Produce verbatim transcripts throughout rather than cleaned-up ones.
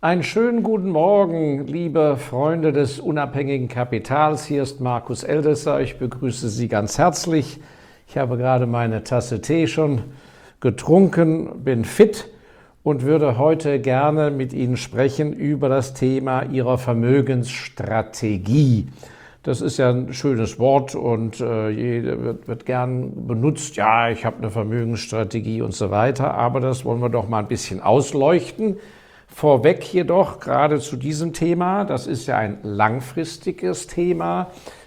Einen schönen guten Morgen, liebe Freunde des unabhängigen Kapitals. Hier ist Markus Eldesser. Ich begrüße Sie ganz herzlich. Ich habe gerade meine Tasse Tee schon getrunken, bin fit und würde heute gerne mit Ihnen sprechen über das Thema Ihrer Vermögensstrategie. Das ist ja ein schönes Wort und äh, jeder wird, wird gern benutzt. Ja, ich habe eine Vermögensstrategie und so weiter. Aber das wollen wir doch mal ein bisschen ausleuchten. Vorweg jedoch, gerade zu diesem Thema, das ist ja ein langfristiges Thema,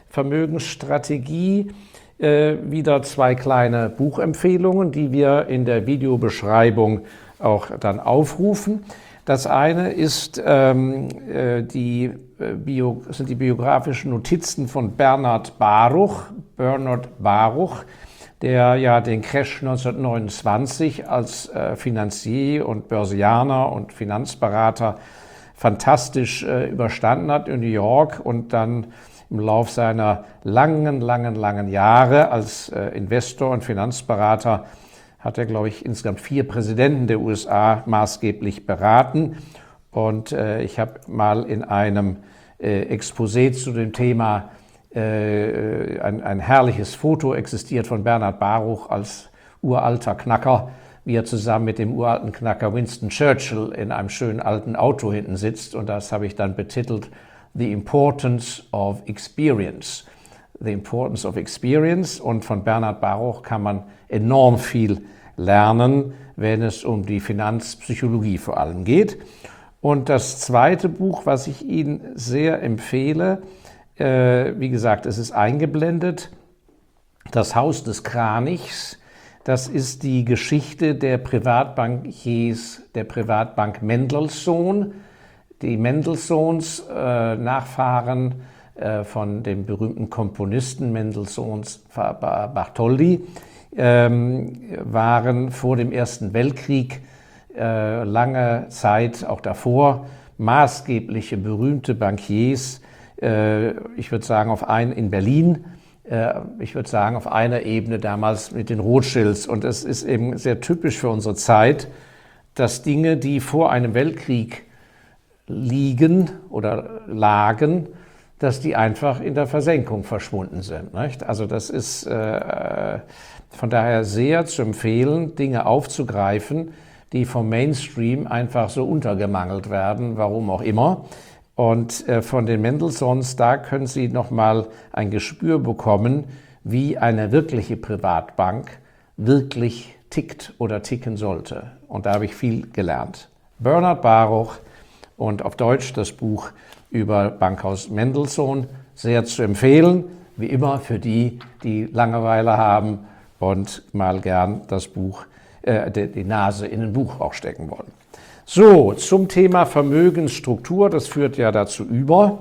Vermögensstrategie, äh, wieder zwei kleine Buchempfehlungen, die wir in der Videobeschreibung auch dann aufrufen. Das eine ist, ähm, äh, die, äh, Bio, sind die biografischen Notizen von Bernhard Baruch, Bernhard Baruch, der ja den Crash neunzehnhundertneunundzwanzig als äh, Finanzier und Börsianer und Finanzberater fantastisch äh, überstanden hat in New York und dann im Lauf seiner langen, langen, langen Jahre als äh, Investor und Finanzberater hat er, glaube ich, insgesamt vier Präsidenten der U S A maßgeblich beraten. Und äh, ich habe mal in einem äh, Exposé zu dem Thema Äh, ein, ein herrliches Foto existiert von Bernhard Baruch als uralter Knacker, wie er zusammen mit dem uralten Knacker Winston Churchill in einem schönen alten Auto hinten sitzt. Und das habe ich dann betitelt The Importance of Experience. The Importance of Experience. Und von Bernhard Baruch kann man enorm viel lernen, wenn es um die Finanzpsychologie vor allem geht. Und das zweite Buch, was ich Ihnen sehr empfehle, wie gesagt, es ist eingeblendet, Das Haus des Kranichs. Das ist die Geschichte der Privatbankiers, der Privatbank Mendelssohn. Die Mendelssohns, äh, Nachfahren äh, von dem berühmten Komponisten Mendelssohns Bartholdy, ähm, waren vor dem Ersten Weltkrieg äh, lange Zeit, auch davor, maßgebliche, berühmte Bankiers. Ich würde sagen, auf ein, in Berlin, ich würde sagen, auf einer Ebene damals mit den Rothschilds. Und es ist eben sehr typisch für unsere Zeit, dass Dinge, die vor einem Weltkrieg liegen oder lagen, dass die einfach in der Versenkung verschwunden sind. Nicht? Also das ist äh, von daher sehr zu empfehlen, Dinge aufzugreifen, die vom Mainstream einfach so untergemangelt werden, warum auch immer. Und äh, von den Mendelssohns, da können Sie nochmal ein Gespür bekommen, wie eine wirkliche Privatbank wirklich tickt oder ticken sollte. Und da habe ich viel gelernt. Bernhard Baruch und auf Deutsch das Buch über Bankhaus Mendelssohn, sehr zu empfehlen, wie immer für die, die Langeweile haben und mal gern das Buch, äh, die Nase in ein Buch auch stecken wollen. So, zum Thema Vermögensstruktur, das führt ja dazu über.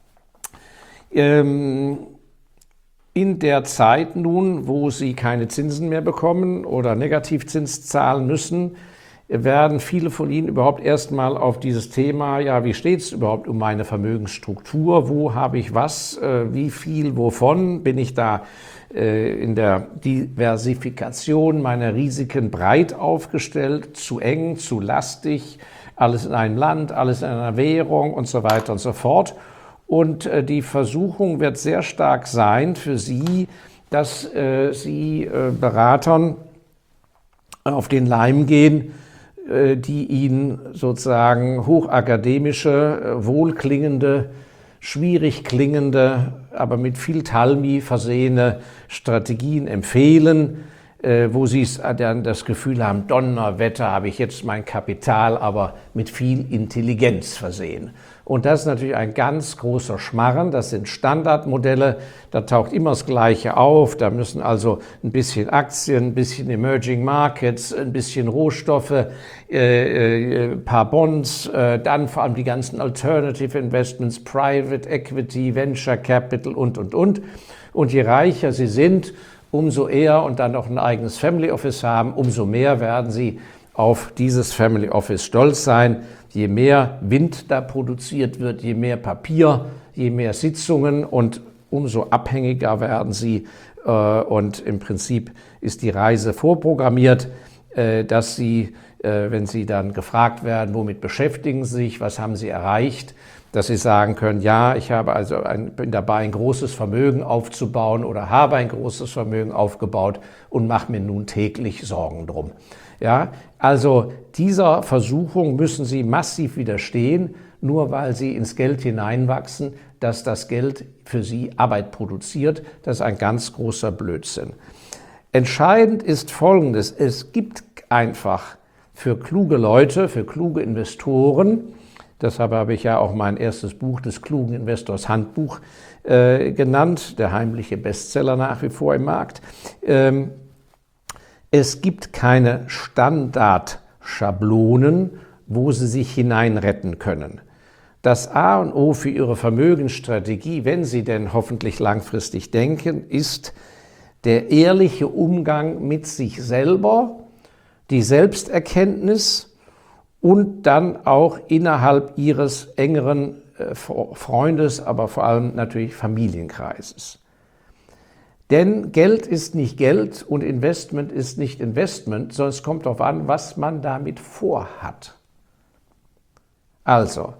Ähm, in der Zeit nun, wo Sie keine Zinsen mehr bekommen oder Negativzins zahlen müssen, werden viele von Ihnen überhaupt erstmal auf dieses Thema, ja, wie steht es überhaupt um meine Vermögensstruktur, wo habe ich was, äh, wie viel, wovon, bin ich da äh, in der Diversifikation meiner Risiken breit aufgestellt, zu eng, zu lastig, alles in einem Land, alles in einer Währung und so weiter und so fort. Und äh, die Versuchung wird sehr stark sein für Sie, dass äh, Sie äh, Beratern auf den Leim gehen, die Ihnen sozusagen hochakademische, wohlklingende, schwierig klingende, aber mit viel Talmi versehene Strategien empfehlen, wo Sie dann das Gefühl haben, Donnerwetter, habe ich jetzt mein Kapital, aber mit viel Intelligenz versehen. Und das ist natürlich ein ganz großer Schmarren. Das sind Standardmodelle, da taucht immer das Gleiche auf. Da müssen also ein bisschen Aktien, ein bisschen Emerging Markets, ein bisschen Rohstoffe, äh, ein paar Bonds, äh, dann vor allem die ganzen Alternative Investments, Private Equity, Venture Capital und, und, und. Und je reicher Sie sind, umso eher und dann noch ein eigenes Family Office haben, umso mehr werden Sie auf dieses Family Office stolz sein. Je mehr Wind da produziert wird, je mehr Papier, je mehr Sitzungen und umso abhängiger werden Sie. Und im Prinzip ist die Reise vorprogrammiert, dass Sie äh, wenn Sie dann gefragt werden, womit beschäftigen Sie sich, was haben Sie erreicht, dass Sie sagen können, ja, ich habe also ein, bin dabei, ein großes Vermögen aufzubauen oder habe ein großes Vermögen aufgebaut und mache mir nun täglich Sorgen drum. Ja, also dieser Versuchung müssen Sie massiv widerstehen, nur weil Sie ins Geld hineinwachsen, dass das Geld für Sie Arbeit produziert. Das ist ein ganz großer Blödsinn. Entscheidend ist Folgendes: Es gibt einfach für kluge Leute, für kluge Investoren, deshalb habe ich ja auch mein erstes Buch, des klugen Investors Handbuch, äh, genannt, der heimliche Bestseller nach wie vor im Markt. Ähm, es gibt keine Standardschablonen, wo Sie sich hineinretten können. Das A und O für Ihre Vermögensstrategie, wenn Sie denn hoffentlich langfristig denken, ist der ehrliche Umgang mit sich selber, die Selbsterkenntnis und dann auch innerhalb Ihres engeren Freundes, aber vor allem natürlich Familienkreises. Denn Geld ist nicht Geld und Investment ist nicht Investment, sondern es kommt darauf an, was man damit vorhat. Also,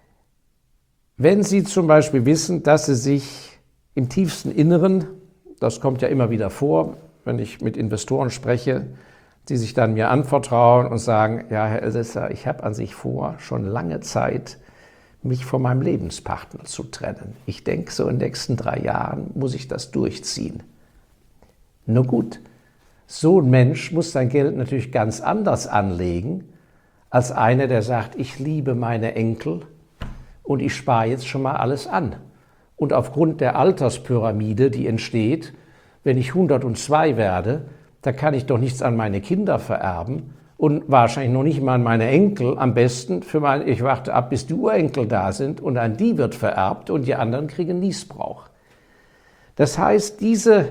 wenn Sie zum Beispiel wissen, dass Sie sich im tiefsten Inneren, das kommt ja immer wieder vor, wenn ich mit Investoren spreche, die sich dann mir anvertrauen und sagen, ja, Herr Elsässer, ich habe an sich vor, schon lange Zeit, mich von meinem Lebenspartner zu trennen. Ich denke, so in den nächsten drei Jahren muss ich das durchziehen. Nur gut, so ein Mensch muss sein Geld natürlich ganz anders anlegen, als einer, der sagt, ich liebe meine Enkel und ich spare jetzt schon mal alles an. Und aufgrund der Alterspyramide, die entsteht, wenn ich hundertzwei werde, da kann ich doch nichts an meine Kinder vererben und wahrscheinlich noch nicht mal an meine Enkel. Am besten für meine, ich warte ab, bis die Urenkel da sind und an die wird vererbt und die anderen kriegen Nießbrauch. Das heißt, diese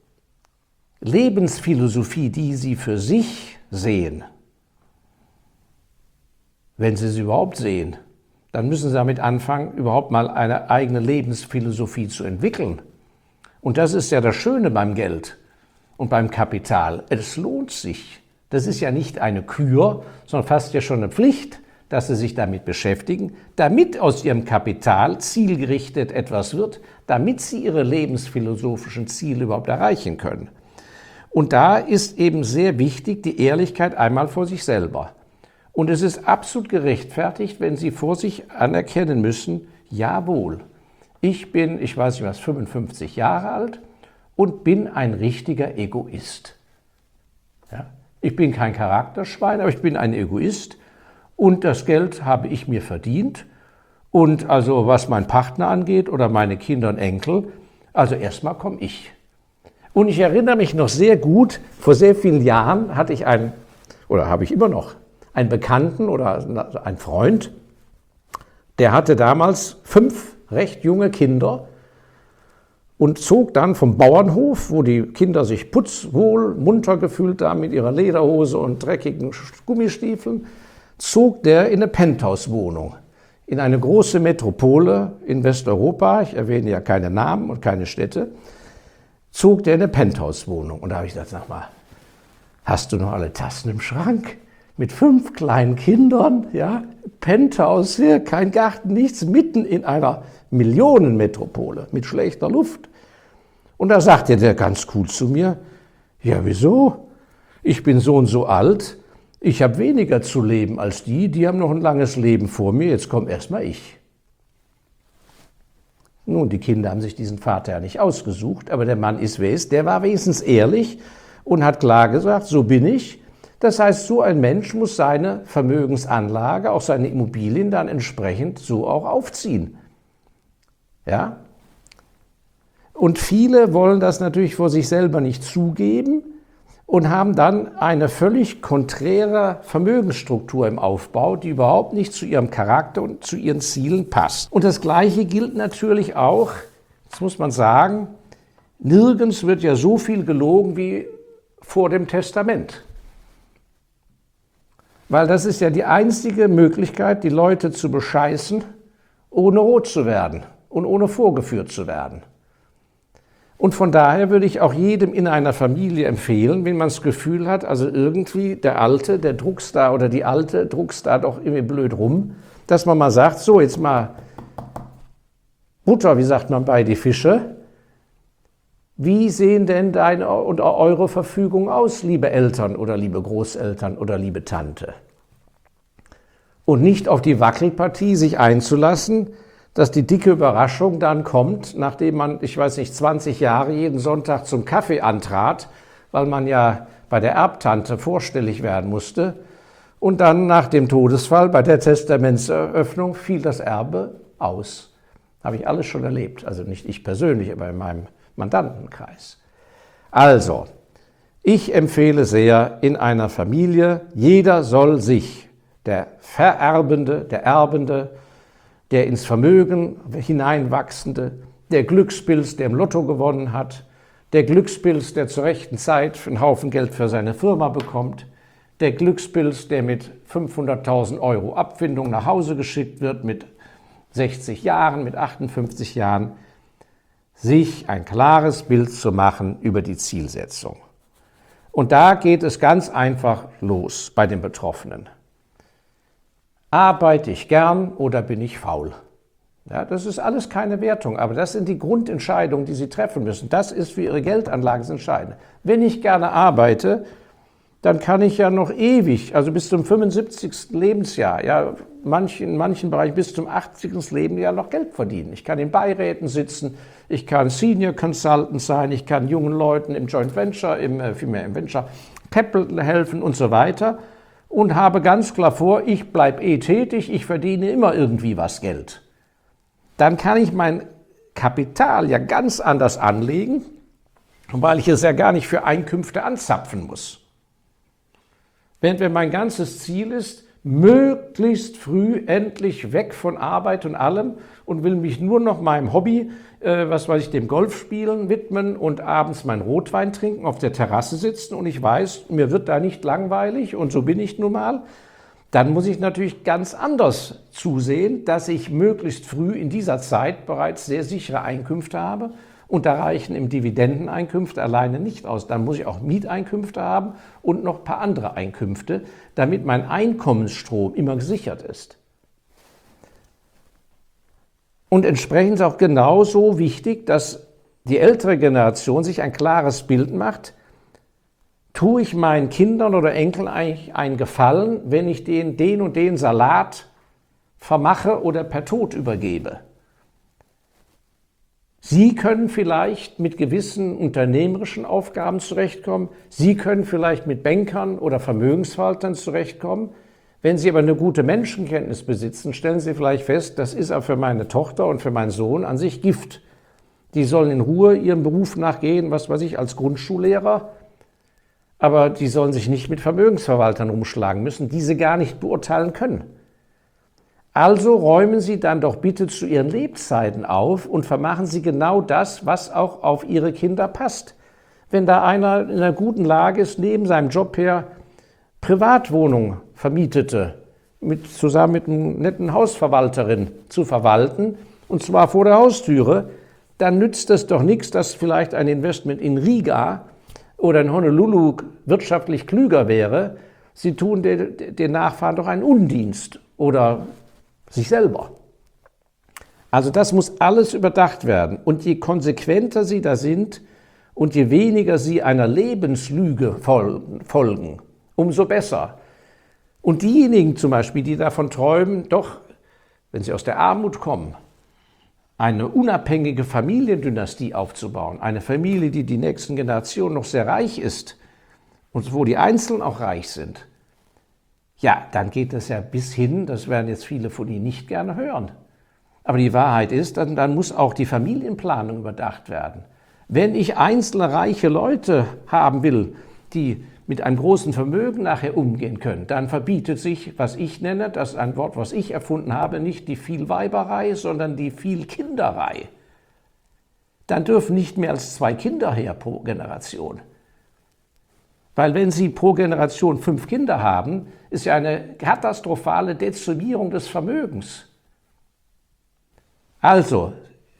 Lebensphilosophie, die Sie für sich sehen, wenn Sie sie überhaupt sehen, dann müssen Sie damit anfangen, überhaupt mal eine eigene Lebensphilosophie zu entwickeln. Und das ist ja das Schöne beim Geld und beim Kapital. Es lohnt sich. Das ist ja nicht eine Kür, sondern fast ja schon eine Pflicht, dass Sie sich damit beschäftigen, damit aus Ihrem Kapital zielgerichtet etwas wird, damit Sie Ihre lebensphilosophischen Ziele überhaupt erreichen können. Und da ist eben sehr wichtig die Ehrlichkeit einmal vor sich selber. Und es ist absolut gerechtfertigt, wenn Sie vor sich anerkennen müssen, jawohl, ich bin, ich weiß nicht was, fünfundfünfzig Jahre alt und bin ein richtiger Egoist. Ja? Ich bin kein Charakterschwein, aber ich bin ein Egoist und das Geld habe ich mir verdient. Und also was mein Partner angeht oder meine Kinder und Enkel, also erstmal komme ich. Und ich erinnere mich noch sehr gut, vor sehr vielen Jahren hatte ich einen, oder habe ich immer noch, einen Bekannten oder einen Freund, der hatte damals fünf recht junge Kinder und zog dann vom Bauernhof, wo die Kinder sich putzwohl, munter gefühlt haben mit ihrer Lederhose und dreckigen Gummistiefeln, zog der in eine Penthouse-Wohnung, in eine große Metropole in Westeuropa, ich erwähne ja keine Namen und keine Städte, zog der in eine Penthouse-Wohnung. Und da habe ich gedacht, sag mal, hast du noch alle Tassen im Schrank? Mit fünf kleinen Kindern, ja, Penthouse hier, kein Garten, nichts, mitten in einer Millionenmetropole mit schlechter Luft. Und da sagte der ganz cool zu mir, ja wieso? Ich bin so und so alt, ich habe weniger zu leben als die, die haben noch ein langes Leben vor mir, jetzt kommt erstmal ich. Nun, die Kinder haben sich diesen Vater ja nicht ausgesucht, aber der Mann ist, wer ist, der war wenigstens ehrlich und hat klar gesagt, so bin ich. Das heißt, so ein Mensch muss seine Vermögensanlage, auch seine Immobilien dann entsprechend so auch aufziehen. Ja? Und viele wollen das natürlich vor sich selber nicht zugeben und haben dann eine völlig konträre Vermögensstruktur im Aufbau, die überhaupt nicht zu ihrem Charakter und zu ihren Zielen passt. Und das Gleiche gilt natürlich auch, das muss man sagen, nirgends wird ja so viel gelogen wie vor dem Testament. Weil das ist ja die einzige Möglichkeit, die Leute zu bescheißen, ohne rot zu werden und ohne vorgeführt zu werden. Und von daher würde ich auch jedem in einer Familie empfehlen, wenn man das Gefühl hat, also irgendwie der Alte, der druckst da oder die Alte druckst da doch irgendwie blöd rum, dass man mal sagt, so jetzt mal Butter, wie sagt man bei die Fische, wie sehen denn deine und eure Verfügung aus, liebe Eltern oder liebe Großeltern oder liebe Tante? Und nicht auf die Wackelpartie sich einzulassen, dass die dicke Überraschung dann kommt, nachdem man, ich weiß nicht, zwanzig Jahre jeden Sonntag zum Kaffee antrat, weil man ja bei der Erbtante vorstellig werden musste. Und dann nach dem Todesfall, bei der Testamentseröffnung, fiel das Erbe aus. Habe ich alles schon erlebt. Also nicht ich persönlich, aber in meinem Mandantenkreis. Also, ich empfehle sehr in einer Familie, jeder soll sich, der Vererbende, der Erbende, der ins Vermögen hineinwachsende, der Glückspilz, der im Lotto gewonnen hat, der Glückspilz, der zur rechten Zeit einen Haufen Geld für seine Firma bekommt, der Glückspilz, der mit fünfhunderttausend Euro Abfindung nach Hause geschickt wird, mit sechzig Jahren, mit achtundfünfzig Jahren, sich ein klares Bild zu machen über die Zielsetzung. Und da geht es ganz einfach los bei den Betroffenen. Arbeite ich gern oder bin ich faul? Ja, das ist alles keine Wertung, aber das sind die Grundentscheidungen, die Sie treffen müssen. Das ist für Ihre Geldanlagen entscheidend. Wenn ich gerne arbeite, dann kann ich ja noch ewig, also bis zum fünfundsiebzigsten Lebensjahr, ja, manch, in manchen Bereichen bis zum achtzigsten Lebensjahr noch Geld verdienen. Ich kann in Beiräten sitzen, ich kann Senior Consultant sein, ich kann jungen Leuten im Joint Venture, im, äh, vielmehr im Venture Capital helfen und so weiter und habe ganz klar vor, ich bleibe eh tätig, ich verdiene immer irgendwie was Geld. Dann kann ich mein Kapital ja ganz anders anlegen, weil ich es ja gar nicht für Einkünfte anzapfen muss. Während wenn mein ganzes Ziel ist, möglichst früh endlich weg von Arbeit und allem und will mich nur noch meinem Hobby, äh, was weiß ich, dem Golfspielen widmen und abends mein Rotwein trinken, auf der Terrasse sitzen und ich weiß, mir wird da nicht langweilig und so bin ich nun mal, dann muss ich natürlich ganz anders zusehen, dass ich möglichst früh in dieser Zeit bereits sehr sichere Einkünfte habe. Und da reichen im Dividendeneinkünfte alleine nicht aus. Dann muss ich auch Mieteinkünfte haben und noch ein paar andere Einkünfte, damit mein Einkommensstrom immer gesichert ist. Und entsprechend ist auch genauso wichtig, dass die ältere Generation sich ein klares Bild macht, tue ich meinen Kindern oder Enkeln eigentlich einen Gefallen, wenn ich denen den und den Salat vermache oder per Tod übergebe. Sie können vielleicht mit gewissen unternehmerischen Aufgaben zurechtkommen. Sie können vielleicht mit Bankern oder Vermögensverwaltern zurechtkommen. Wenn Sie aber eine gute Menschenkenntnis besitzen, stellen Sie vielleicht fest, das ist auch für meine Tochter und für meinen Sohn an sich Gift. Die sollen in Ruhe ihrem Beruf nachgehen, was weiß ich, als Grundschullehrer. Aber die sollen sich nicht mit Vermögensverwaltern rumschlagen müssen, die sie gar nicht beurteilen können. Also räumen Sie dann doch bitte zu Ihren Lebzeiten auf und vermachen Sie genau das, was auch auf Ihre Kinder passt. Wenn da einer in einer guten Lage ist, neben seinem Job her Privatwohnung vermietete, mit, zusammen mit einer netten Hausverwalterin zu verwalten, und zwar vor der Haustüre, dann nützt es doch nichts, dass vielleicht ein Investment in Riga oder in Honolulu wirtschaftlich klüger wäre. Sie tun den, den Nachfahren doch einen Undienst oder sich selber. Also das muss alles überdacht werden. Und je konsequenter Sie da sind und je weniger Sie einer Lebenslüge folgen, umso besser. Und diejenigen zum Beispiel, die davon träumen, doch, wenn sie aus der Armut kommen, eine unabhängige Familiendynastie aufzubauen, eine Familie, die die nächsten Generationen noch sehr reich ist und wo die Einzelnen auch reich sind, ja, dann geht das ja bis hin, das werden jetzt viele von Ihnen nicht gerne hören. Aber die Wahrheit ist, dann, dann muss auch die Familienplanung überdacht werden. Wenn ich einzelne reiche Leute haben will, die mit einem großen Vermögen nachher umgehen können, dann verbietet sich, was ich nenne, das ist ein Wort, was ich erfunden habe, nicht die Vielweiberei, sondern die Vielkinderei. Dann dürfen nicht mehr als zwei Kinder her pro Generation. Weil wenn Sie pro Generation fünf Kinder haben, ist ja eine katastrophale Dezimierung des Vermögens. Also,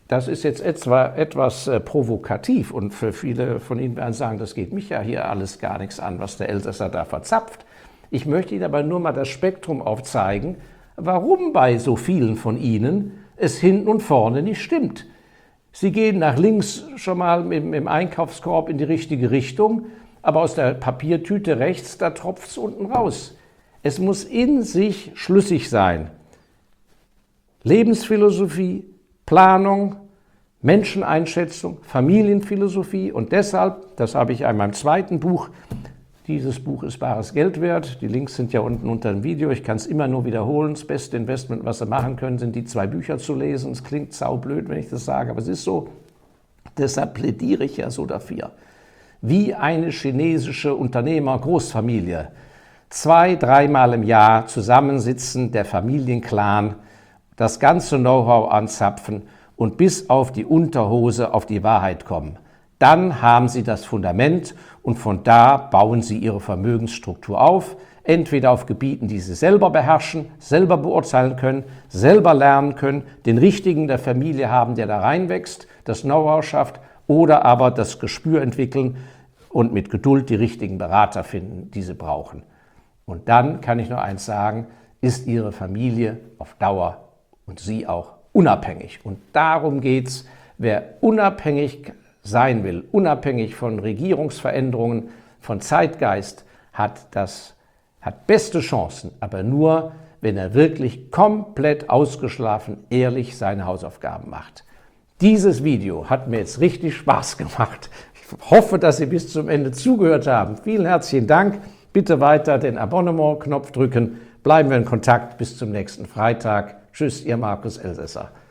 Das ist jetzt etwa, etwas äh, provokativ und für viele von Ihnen werden sagen, das geht mich ja hier alles gar nichts an, was der Elsässer da verzapft. Ich möchte Ihnen aber nur mal das Spektrum aufzeigen, warum bei so vielen von Ihnen es hinten und vorne nicht stimmt. Sie gehen nach links schon mal im, im Einkaufskorb in die richtige Richtung, aber aus der Papiertüte rechts, da tropft es unten raus. Es muss in sich schlüssig sein. Lebensphilosophie, Planung, Menscheneinschätzung, Familienphilosophie und deshalb, das habe ich in meinem zweiten Buch, dieses Buch ist bares Geld wert, die Links sind ja unten unter dem Video, ich kann es immer nur wiederholen, das beste Investment, was Sie machen können, sind die zwei Bücher zu lesen. Es klingt saublöd, wenn ich das sage, aber es ist so, deshalb plädiere ich ja so dafür. Wie eine chinesische Unternehmer-Großfamilie zwei, dreimal im Jahr zusammensitzen, der Familienclan, das ganze Know-how anzapfen und bis auf die Unterhose auf die Wahrheit kommen. Dann haben Sie das Fundament und von da bauen Sie Ihre Vermögensstruktur auf, entweder auf Gebieten, die Sie selber beherrschen, selber beurteilen können, selber lernen können, den Richtigen der Familie haben, der da reinwächst, das Know-how schafft, oder aber das Gespür entwickeln und mit Geduld die richtigen Berater finden, die Sie brauchen. Und dann kann ich nur eins sagen, ist Ihre Familie auf Dauer und Sie auch unabhängig. Und darum geht es, wer unabhängig sein will, unabhängig von Regierungsveränderungen, von Zeitgeist, hat, das, hat beste Chancen, aber nur, wenn er wirklich komplett ausgeschlafen, ehrlich seine Hausaufgaben macht. Dieses Video hat mir jetzt richtig Spaß gemacht. Ich hoffe, dass Sie bis zum Ende zugehört haben. Vielen herzlichen Dank. Bitte weiter den Abonnement-Knopf drücken. Bleiben wir in Kontakt. Bis zum nächsten Freitag. Tschüss, Ihr Markus Elsässer.